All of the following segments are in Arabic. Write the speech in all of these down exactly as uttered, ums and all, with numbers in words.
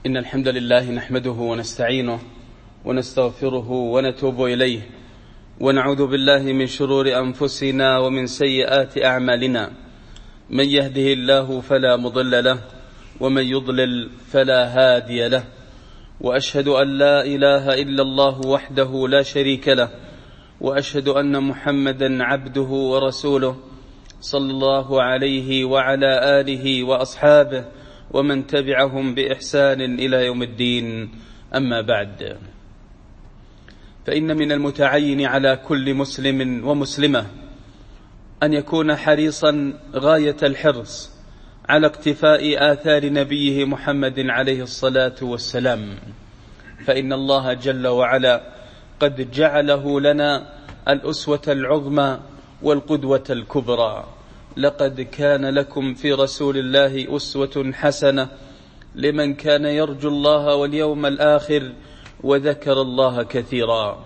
إن الحمد لله نحمده ونستعينه ونستغفره ونتوب إليه ونعوذ بالله من شرور أنفسنا ومن سيئات أعمالنا. من يهده الله فلا مضل له ومن يضلل فلا هادي له، وأشهد أن لا إله إلا الله وحده لا شريك له، وأشهد أن محمدا عبده ورسوله صلى الله عليه وعلى آله وأصحابه ومن تبعهم بإحسان إلى يوم الدين. أما بعد، فإن من المتعين على كل مسلم ومسلمة أن يكون حريصا غاية الحرص على اقتفاء آثار نبيه محمد عليه الصلاة والسلام، فإن الله جل وعلا قد جعله لنا الأسوة العظمى والقدوة الكبرى. لقد كان لكم في رسول الله أسوة حسنة لمن كان يرجو الله واليوم الآخر وذكر الله كثيرا.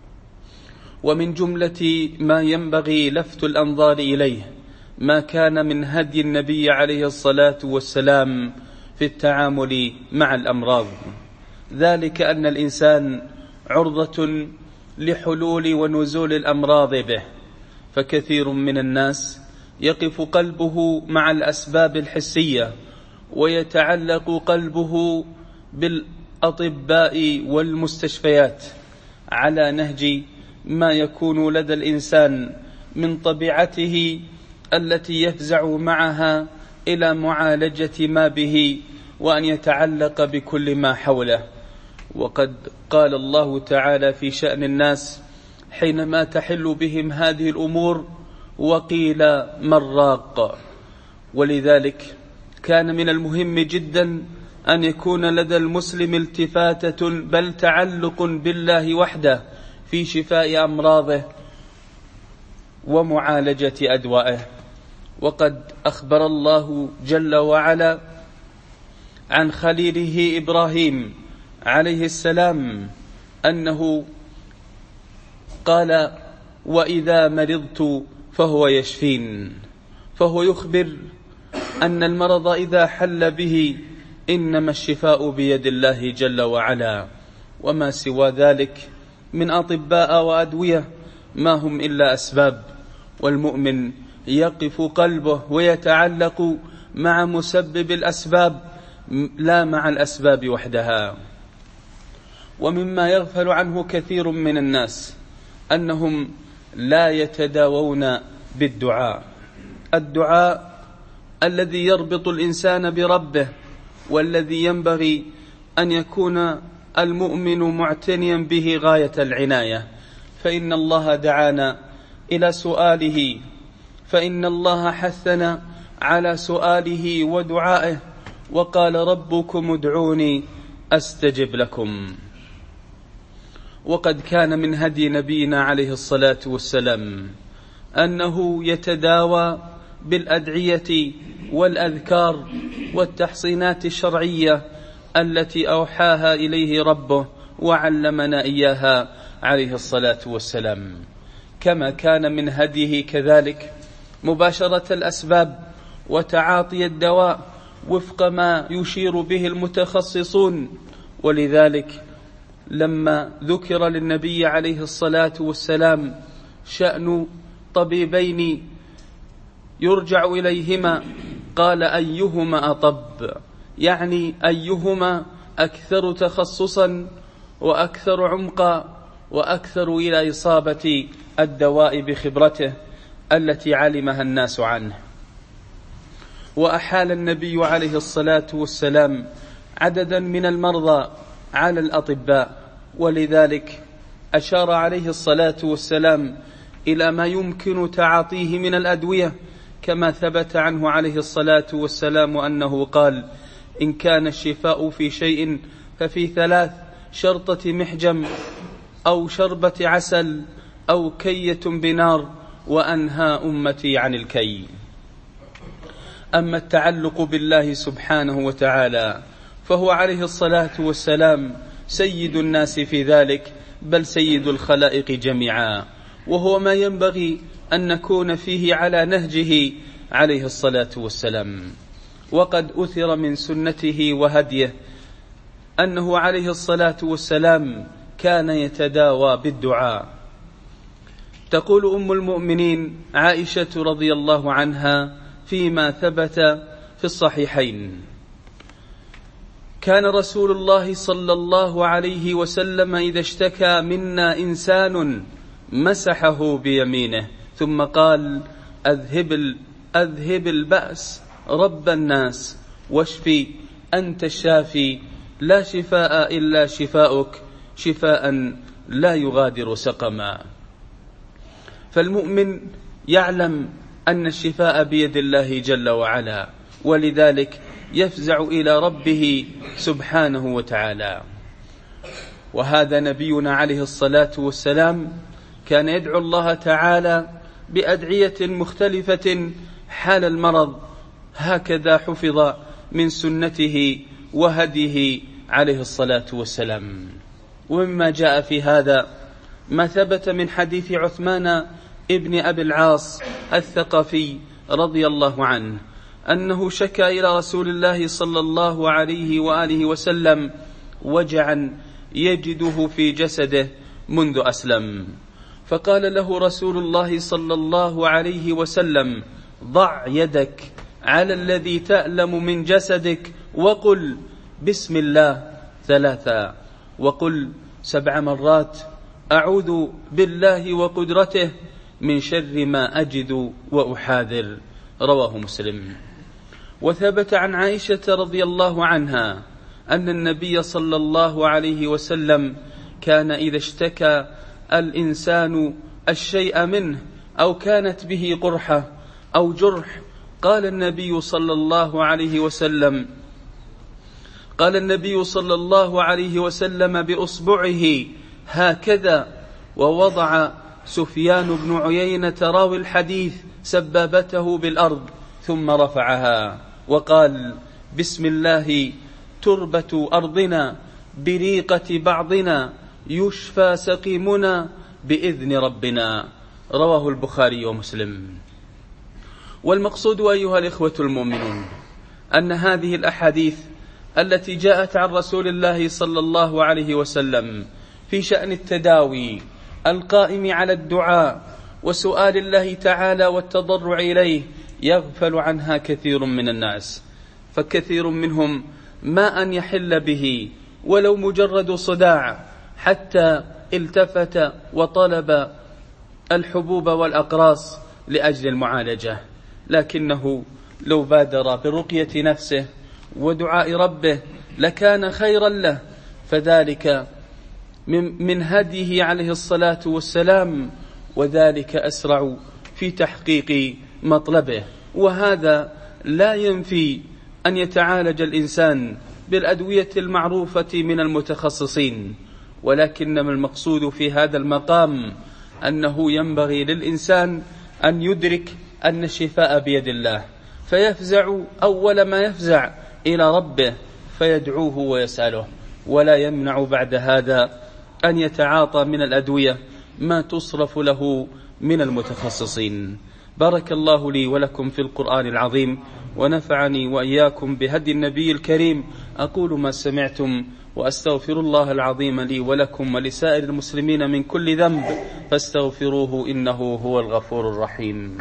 ومن جملة ما ينبغي لفت الأنظار إليه ما كان من هدي النبي عليه الصلاة والسلام في التعامل مع الأمراض، ذلك أن الإنسان عرضة لحلول ونزول الأمراض به، فكثير من الناس يقف قلبه مع الأسباب الحسية ويتعلق قلبه بالأطباء والمستشفيات على نهج ما يكون لدى الإنسان من طبيعته التي يفزع معها إلى معالجة ما به وأن يتعلق بكل ما حوله. وقد قال الله تعالى في شأن الناس حينما تحل بهم هذه الأمور: وقيل من راق. ولذلك كان من المهم جدا أن يكون لدى المسلم التفاتة بل تعلق بالله وحده في شفاء أمراضه ومعالجة أدوائه. وقد أخبر الله جل وعلا عن خليله إبراهيم عليه السلام أنه قال: وإذا مرضت فهو يشفين. فهو يخبر أن المرض إذا حل به إنما الشفاء بيد الله جل وعلا، وما سوى ذلك من أطباء وأدوية ما هم إلا أسباب، والمؤمن يقف قلبه ويتعلق مع مسبب الأسباب لا مع الأسباب وحدها. ومما يغفل عنه كثير من الناس أنهم لا يتداوون بالدعاء، الدعاء الذي يربط الإنسان بربه، والذي ينبغي أن يكون المؤمن معتنيا به غاية العناية، فإن الله دعانا إلى سؤاله، فإن الله حثنا على سؤاله ودعائه، وقال: ربكم ادعوني أستجب لكم. وقد كان من هدي نبينا عليه الصلاة والسلام أنه يتداوى بالأدعية والأذكار والتحصينات الشرعية التي أوحاها إليه ربه وعلمنا إياها عليه الصلاة والسلام. كما كان من هديه كذلك مباشرة الأسباب وتعاطي الدواء وفق ما يشير به المتخصصون. ولذلك لما ذكر للنبي عليه الصلاة والسلام شأن طبيبين يرجع إليهما قال: أيهما أطب، يعني أيهما أكثر تخصصا وأكثر عمقا وأكثر إلى إصابة الدواء بخبرته التي علمها الناس عنه. وأحال النبي عليه الصلاة والسلام عددا من المرضى على الأطباء، ولذلك أشار عليه الصلاة والسلام إلى ما يمكن تعاطيه من الأدوية، كما ثبت عنه عليه الصلاة والسلام أنه قال: إن كان الشفاء في شيء ففي ثلاث: شرطة محجم، أو شربة عسل، أو كية بنار، وأنهى أمتي عن الكي. أما التعلق بالله سبحانه وتعالى فهو عليه الصلاة والسلام سيد الناس في ذلك، بل سيد الخلائق جميعا، وهو ما ينبغي أن نكون فيه على نهجه عليه الصلاة والسلام. وقد أثر من سنته وهديه أنه عليه الصلاة والسلام كان يتداوى بالدعاء. تقول أم المؤمنين عائشة رضي الله عنها فيما ثبت في الصحيحين: كان رسول الله صلى الله عليه وسلم إذا اشتكى منا إنسان مسحه بيمينه ثم قال: أذهب, أذهب البأس رب الناس واشفي أنت الشافي لا شفاء إلا شفاؤك شفاء لا يغادر سقما. فالمؤمن يعلم أن الشفاء بيد الله جل وعلا، ولذلك يفزع إلى ربه سبحانه وتعالى. وهذا نبينا عليه الصلاة والسلام كان يدعو الله تعالى بأدعية مختلفة حال المرض، هكذا حفظ من سنته وهديه عليه الصلاة والسلام. ومما جاء في هذا ما ثبت من حديث عثمان ابن أبي العاص الثقفي رضي الله عنه أنه شكى إلى رسول الله صلى الله عليه وآله وسلم وجعا يجده في جسده منذ أسلم، فقال له رسول الله صلى الله عليه وسلم: ضع يدك على الذي تألم من جسدك وقل بسم الله ثلاثا، وقل سبع مرات أعوذ بالله وقدرته من شر ما أجد وأحاذر. رواه مسلم. وثبت عن عائشة رضي الله عنها أن النبي صلى الله عليه وسلم كان إذا اشتكى الإنسان الشيء منه أو كانت به قرحة أو جرح قال النبي صلى الله عليه وسلم قال النبي صلى الله عليه وسلم بأصبعه هكذا، ووضع سفيان بن عيينة راوي الحديث سبابته بالأرض ثم رفعها وقال: بسم الله تربة أرضنا بريقة بعضنا يشفى سقيمنا بإذن ربنا. رواه البخاري ومسلم. والمقصود أيها الإخوة المؤمنون أن هذه الأحاديث التي جاءت عن رسول الله صلى الله عليه وسلم في شأن التداوي القائم على الدعاء وسؤال الله تعالى والتضرع إليه يغفل عنها كثير من الناس، فكثير منهم ما أن يحل به ولو مجرد صداع حتى التفت وطلب الحبوب والأقراص لأجل المعالجة، لكنه لو بادر برقية نفسه ودعاء ربه لكان خيرا له، فذلك من هديه عليه الصلاة والسلام، وذلك أسرع في تحقيق مطلبه. وهذا لا ينفي أن يتعالج الإنسان بالأدوية المعروفة من المتخصصين، ولكنما المقصود في هذا المقام أنه ينبغي للإنسان أن يدرك أن الشفاء بيد الله، فيفزع أول ما يفزع إلى ربه فيدعوه ويسأله، ولا يمنع بعد هذا أن يتعاطى من الأدوية ما تصرف له من المتخصصين. بارك الله لي ولكم في القرآن العظيم، ونفعني وإياكم بهدي النبي الكريم. أقول ما سمعتم وأستغفر الله العظيم لي ولكم ولسائر المسلمين من كل ذنب فاستغفروه إنه هو الغفور الرحيم.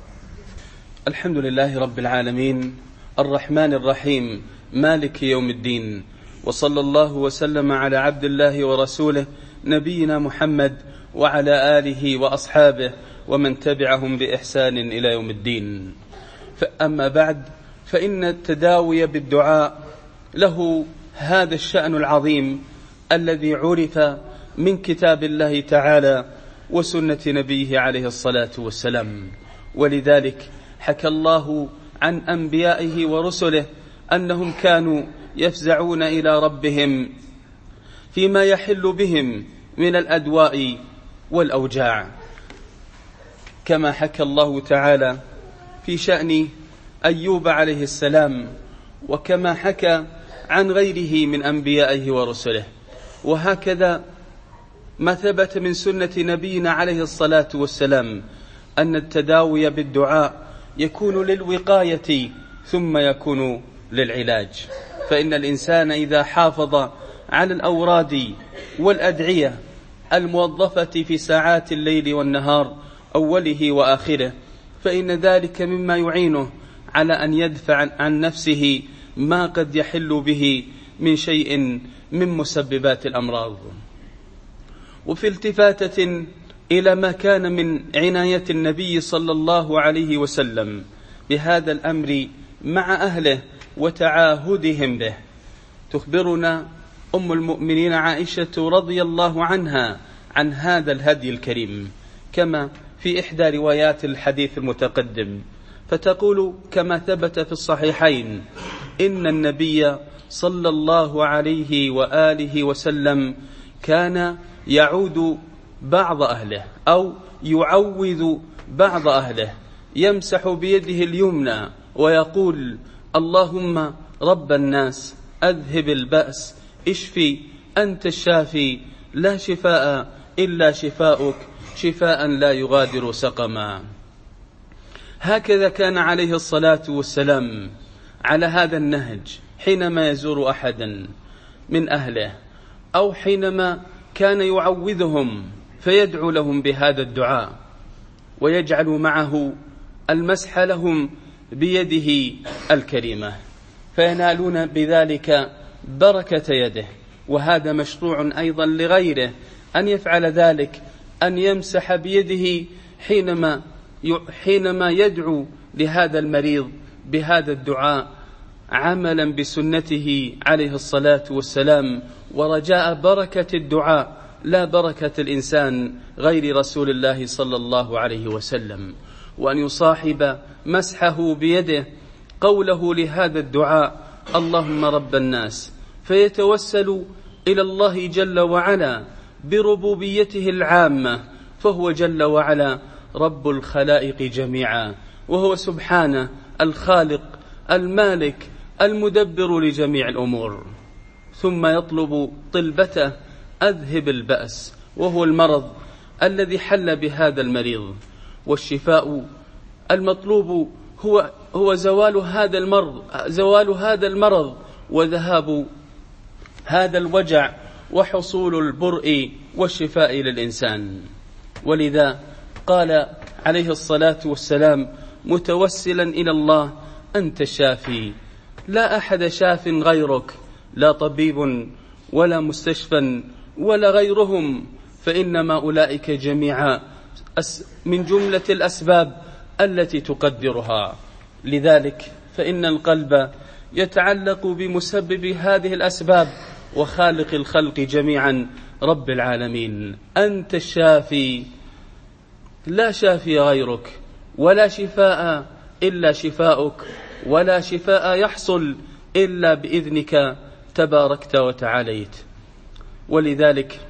الحمد لله رب العالمين الرحمن الرحيم مالك يوم الدين، وصلى الله وسلم على عبد الله ورسوله نبينا محمد وعلى آله وأصحابه ومن تبعهم بإحسان إلى يوم الدين. فأما بعد، فإن التداوي بالدعاء له هذا الشأن العظيم الذي عرف من كتاب الله تعالى وسنة نبيه عليه الصلاة والسلام. ولذلك حكى الله عن أنبيائه ورسله أنهم كانوا يفزعون إلى ربهم فيما يحل بهم من الأدواء والأوجاع، كما حكى الله تعالى في شأن أيوب عليه السلام، وكما حكى عن غيره من أنبيائه ورسله. وهكذا ما ثبت من سنة نبينا عليه الصلاة والسلام أن التداوي بالدعاء يكون للوقاية ثم يكون للعلاج، فإن الإنسان إذا حافظ على الأوراد والأدعية الموظفة في ساعات الليل والنهار أوله وآخره، فإن ذلك مما يعينه على أن يدفع عن نفسه ما قد يحل به من شيء من مسببات الأمراض. وفي التفاتة إلى ما كان من عناية النبي صلى الله عليه وسلم بهذا الأمر مع أهله وتعاهدهم به، تخبرنا أم المؤمنين عائشة رضي الله عنها عن هذا الهدي الكريم كما في إحدى روايات الحديث المتقدم، فتقول كما ثبت في الصحيحين: إن النبي صلى الله عليه وآله وسلم كان يعود بعض أهله أو يعوذ بعض أهله، يمسح بيده اليمنى ويقول: اللهم رب الناس أذهب البأس اشفي أنت الشافي لا شفاء إلا شفاؤك شفاء لا يغادر سقما. هكذا كان عليه الصلاة والسلام على هذا النهج حينما يزور أحدا من أهله، أو حينما كان يعوذهم فيدعو لهم بهذا الدعاء ويجعل معه المسح لهم بيده الكريمة، فينالون بذلك بركة يده. وهذا مشروع أيضا لغيره أن يفعل ذلك، أن يمسح بيده حينما حينما يدعو لهذا المريض بهذا الدعاء، عملا بسنته عليه الصلاة والسلام ورجاء بركة الدعاء لا بركة الإنسان غير رسول الله صلى الله عليه وسلم. وأن يصاحب مسحه بيده قوله لهذا الدعاء: اللهم رب الناس، فيتوسل إلى الله جل وعلا بربوبيته العامة، فهو جل وعلا رب الخلائق جميعا، وهو سبحانه الخالق المالك المدبر لجميع الأمور. ثم يطلب طلبته: أذهب البأس، وهو المرض الذي حل بهذا المريض، والشفاء المطلوب هو هو زوال هذا المرض زوال هذا المرض وذهاب هذا الوجع وحصول البرء والشفاء للإنسان. ولذا قال عليه الصلاة والسلام متوسلا إلى الله: أنت الشافي لا أحد شاف غيرك، لا طبيب ولا مستشفى ولا غيرهم، فإنما أولئك جميعا من جملة الأسباب التي تقدرها. لذلك فإن القلب يتعلق بمسبب هذه الأسباب وخالق الخلق جميعا رب العالمين. أنت الشافي لا شافي غيرك، ولا شفاء إلا شفاؤك، ولا شفاء يحصل إلا بإذنك تباركت وتعاليت. ولذلك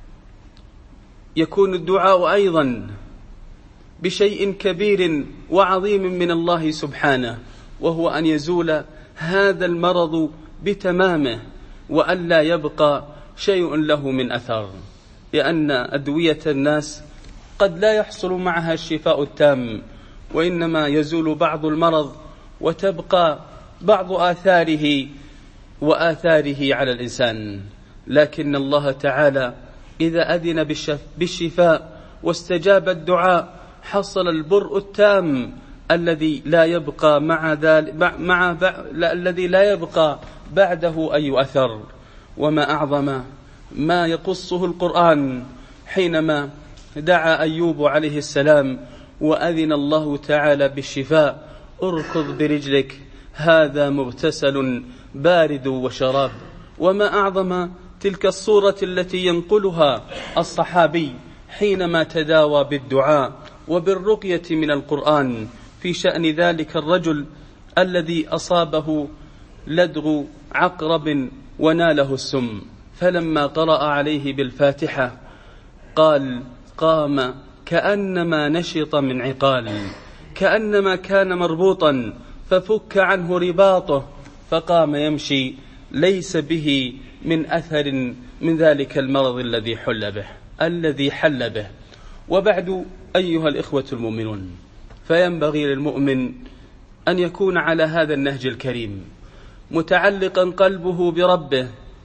يكون الدعاء أيضا بشيء كبير وعظيم من الله سبحانه، وهو أن يزول هذا المرض بتمامه وأن لا يبقى شيء له من أثر، لأن أدوية الناس قد لا يحصل معها الشفاء التام، وإنما يزول بعض المرض وتبقى بعض آثاره وآثاره على الإنسان. لكن الله تعالى إذا أذن بالشفاء واستجاب الدعاء حصل البرء التام الذي لا يبقى مع ذلك مع ب... الذي لا يبقى بعده أي أثر. وما أعظم ما يقصه القرآن حينما دعا أيوب عليه السلام وأذن الله تعالى بالشفاء: اركض برجلك هذا مغتسل بارد وشراب. وما أعظم تلك الصورة التي ينقلها الصحابي حينما تداوى بالدعاء وبالرقية من القرآن في شأن ذلك الرجل الذي أصابه لدغ عقرب وناله السم، فلما قرأ عليه بالفاتحة قال: قام كأنما نشط من عقال، كأنما كان مربوطا ففك عنه رباطه، فقام يمشي ليس به من أثر من ذلك المرض الذي حل به الذي حل به. وبعد أيها الإخوة المؤمنون، فينبغي للمؤمن أن يكون على هذا النهج الكريم متعلقا قلبه بربه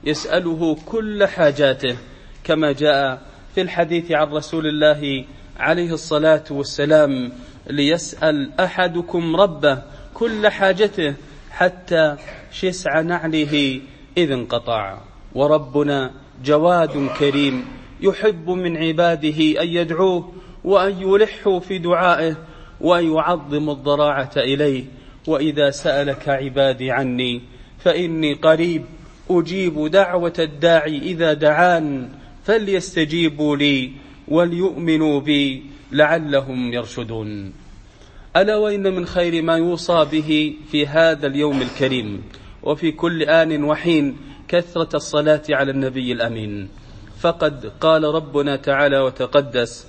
يسأله كل حاجاته، كما جاء في الحديث عن رسول الله عليه الصلاة والسلام: ليسأل أحدكم ربه كل حاجته حتى شسع نعله إذ انقطع. وربنا جواد كريم يحب من عباده أن يدعوه وأن يلحوا في دعائه وأن يعظموا الضراعة إليه. وإذا سألك عبادي عني فإني قريب أجيب دعوة الداعي إذا دعان فليستجيبوا لي وليؤمنوا بي لعلهم يرشدون. ألا وإن من خير ما يوصى به في هذا اليوم الكريم وفي كل آن وحين كثرة الصلاة على النبي الأمين. فقد قال ربنا تعالى وتقدس: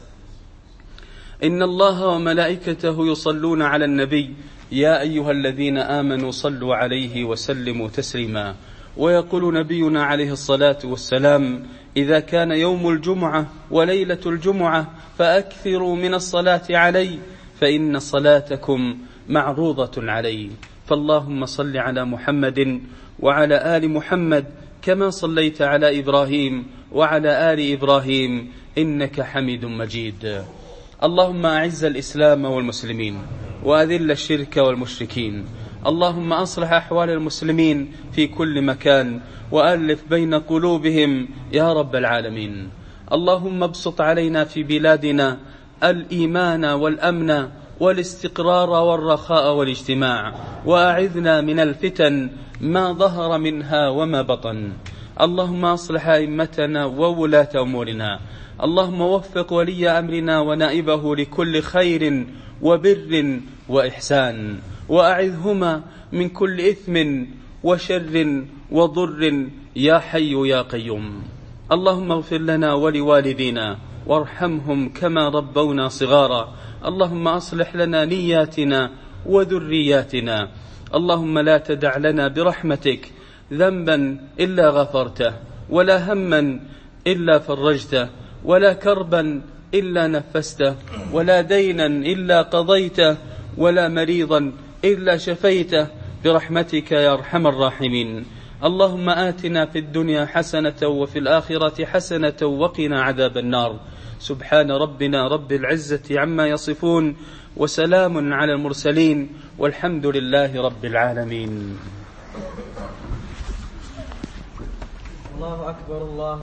إن الله وملائكته يصلون على النبي يا أيها الذين آمنوا صلوا عليه وسلموا تسليما. ويقول نبينا عليه الصلاة والسلام: إذا كان يوم الجمعة وليلة الجمعة فأكثروا من الصلاة علي فإن صلاتكم معروضة علي. فاللهم صل على محمد وعلى آل محمد كما صليت على إبراهيم وعلى آل إبراهيم إنك حميد مجيد. اللهم أعز الإسلام والمسلمين وأذل الشرك والمشركين. اللهم أصلح أحوال المسلمين في كل مكان وألف بين قلوبهم يا رب العالمين. اللهم ابسط علينا في بلادنا الإيمان والأمن والاستقرار والرخاء والاجتماع، وأعذنا من الفتن ما ظهر منها وما بطن. اللهم أصلح أئمتنا وولاة أمورنا. اللهم وفق ولي أمرنا ونائبه لكل خير وبر وإحسان، وأعذهما من كل إثم وشر وضر يا حي يا قيوم. اللهم اغفر لنا ولوالدينا وارحمهم كما ربونا صغارا. اللهم أصلح لنا نياتنا وذرياتنا. اللهم لا تدع لنا برحمتك ذنبا إلا غفرته، ولا هما إلا فرجته، ولا كربا إلا نفسته، ولا دينا إلا قضيته، ولا مريضا إلا شفيته، برحمتك يا أرحم الراحمين. اللهم آتنا في الدنيا حسنة وفي الآخرة حسنة وقنا عذاب النار. سبحان ربنا رب العزة عما يصفون، وسلام على المرسلين، والحمد لله رب العالمين. الله أكبر. الله